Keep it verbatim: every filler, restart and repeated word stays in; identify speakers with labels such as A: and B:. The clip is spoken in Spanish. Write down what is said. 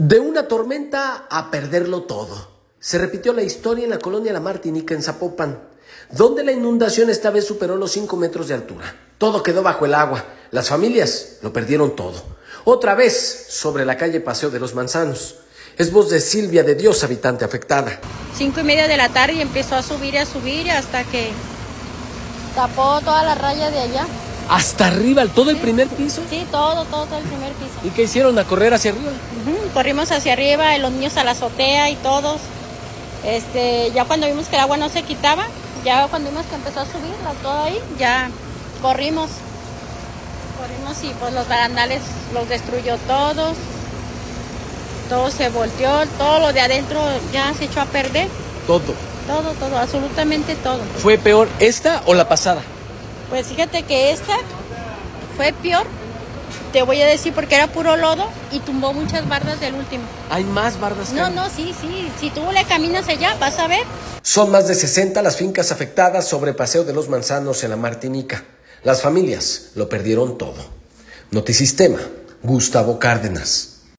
A: De una tormenta a perderlo todo. Se repitió la historia en la colonia La Martinica en Zapopan, donde la inundación esta vez superó los cinco metros de altura. Todo quedó bajo el agua. Las familias lo perdieron todo. Otra vez sobre la calle Paseo de los Manzanos. Es voz de Silvia de Dios, habitante afectada.
B: Cinco y media de la tarde y empezó a subir y a subir hasta que tapó toda la raya de allá.
A: ¿Hasta arriba, todo el primer piso?
B: Sí, todo, todo, todo el primer piso.
A: ¿Y qué hicieron? ¿A correr hacia arriba?
B: Uh-huh. Corrimos hacia arriba, los niños a la azotea y todos. Este, ya cuando vimos que el agua no se quitaba, ya cuando vimos que empezó a subir todo ahí, ya corrimos. Corrimos y pues los barandales los destruyó todos. Todo se volteó, todo lo de adentro ya se echó a perder.
A: Todo.
B: Todo, todo, absolutamente todo.
A: ¿Fue peor esta o la pasada?
B: Pues fíjate que esta fue peor, te voy a decir, porque era puro lodo y tumbó muchas bardas del último.
A: ¿Hay más bardas?
B: No, no, sí, sí, si tú le caminas allá, vas a ver.
A: Son más de sesenta las fincas afectadas sobre Paseo de los Manzanos en La Martinica. Las familias lo perdieron todo. Notisistema, Gustavo Cárdenas.